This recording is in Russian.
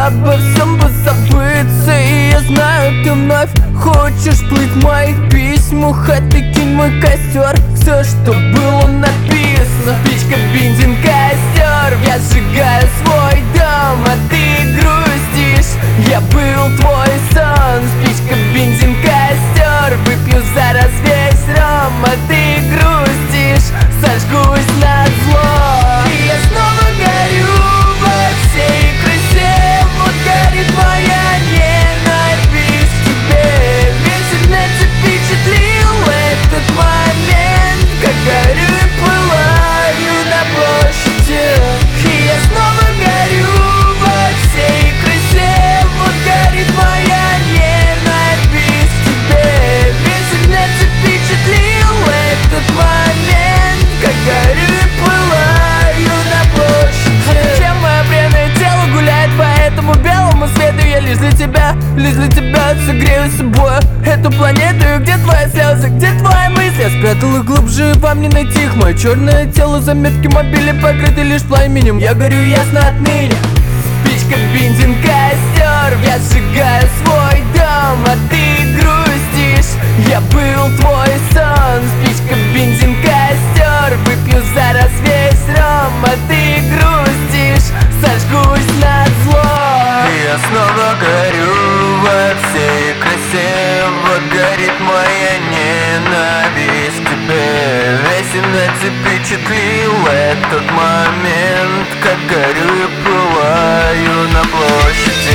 обо всем позабыться. И я знаю, ты вновь хочешь плыть в моих письмах. А ты кинь мой костер все, что было написано. Спичка, бензин, костер. Я сжигаю свой дом, а ты грустишь. Я был твой сон. Спичка, бензин, костер. Выпью за раз весь ром, а ты грустишь. Сожгусь назло. И я снова горю во всей красе. Вот горит моя ненависть к тебе. Ветер на цепи впечатлил этот момент, как горю и пылаю на площади. И я снова горю во всей красе. Вот горит моя ненависть к тебе. Ветер на цепи впечатлил этот момент, как горю и пылаю на площади. Зачем мое бренное тело гуляет по этому белому свету? Я лишь для тебя согрею собой эту планету. И где твои слезы, где твои мысли? Я спрятал их глубже, и вам не найти их. Мое черное тело, заметки мобиля покрыты лишь пламенем. Я горю ясно отныне. Спичка, бензин, костер. Я сжигаю свой дом, а ты грустишь. Я был твой сон. Спичка, бензин, костер. Выпью за раз весь ром, а ты грустишь. Сожгусь назло. Я снова горю во всей красе. Вот горит моя ненависть к тебе. Весен на цепи впечатлил этот момент, как горю и пылаю на площади.